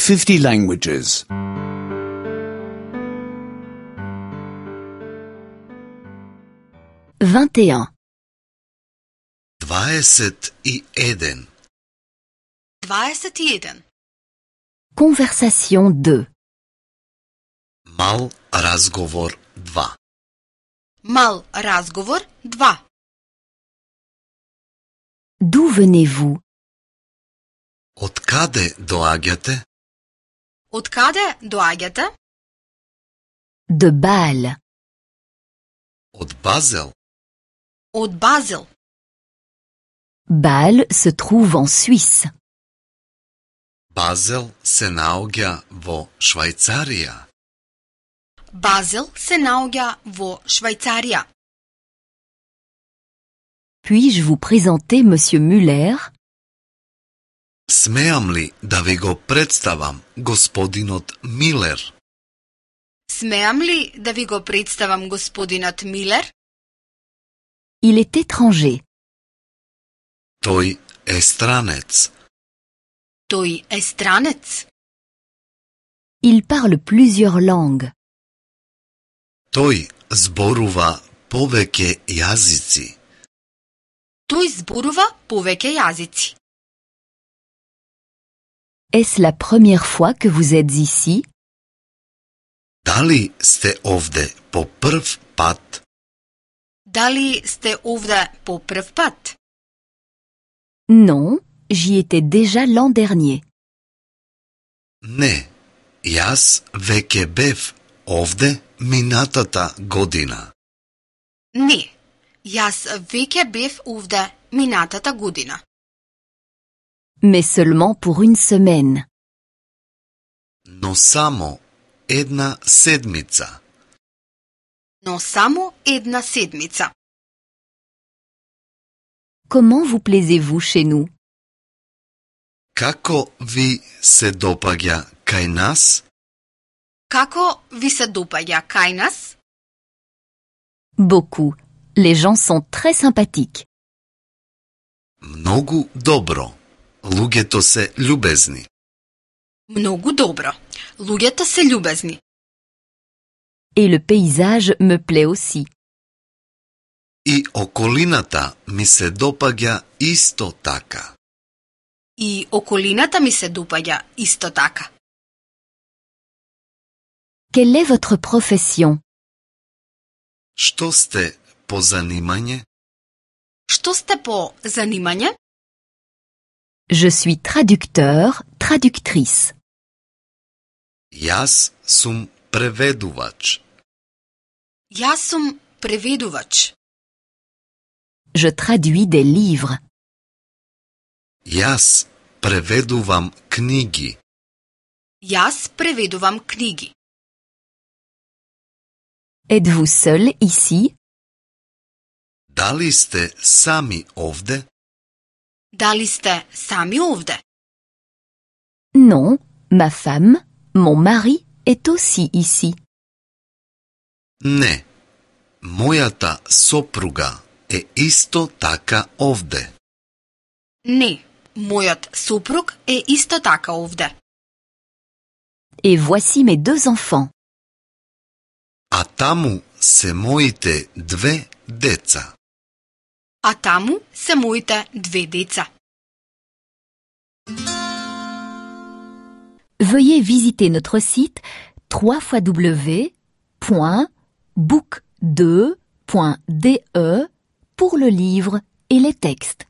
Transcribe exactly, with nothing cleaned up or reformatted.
fifty languages. vingt et un. dvadeset i jedan. dvadeset i jedan. Conversation deux. Mal razgovor dva. Mal razgovor dva. D'où venez-vous? Od kade doaѓате? Od kade doaѓате? De Bâle. Od Bazel. Od Basel. Bâle se trouve en Suisse. Bazel se naoѓa vo Švajcarија. Basel se naoѓa vo Švajcarија. Puis-je vous présenter Monsieur Müller? Смеам ли да ви го представам господинот Милер? Смеам ли да ви го представам господинот Милер? Il est étranger. Тој е странец. Тој е странец. Il parle plusieurs langues. Тој зборува повеќе јазици. Тој зборува повеќе јазици. Est-ce la première fois que vous êtes ici? Дали сте овде по прв пат? Дали сте овде по прв пат? Non, j'y étais déjà l'an dernier. Не, јас веќе бев овде минатата година. Не, јас веќе бев овде минатата година. Mais seulement pour une semaine. Но само една седмица. Но само една седмица. Comment vous plaisez-vous chez nous? Како ви се допаѓа кај нас? Како ви се допаѓа кај нас? Beaucoup. Les gens sont très sympathiques. Многу добро. Луѓето се љубезни. Многу добро. Луѓето се љубезни. Et le paysage me plaît aussi. И околината ми се допаѓа исто така. И околината ми се допаѓа исто така. Quelle est votre profession? Што сте по занимање? Што сте по занимање? Je suis traducteur, traductrice. Јас сум преведувач. Јас сум преведувач. Je traduis des livres. Јас преведувам книги. Јас преведувам книги. Êtes-vous seul ici? Дали сте сами овде? Дали сте сами овде? Non, ma femme, mon mari est aussi ici. Не. Мојата сопруга е исто така овде. Не, мојот сопруг е исто така овде. Et voici mes deux enfants. А таму се моите две деца. А таму се моите две деца. Veuillez visiter notre site w w w point book deux point d e pour le livre et les textes.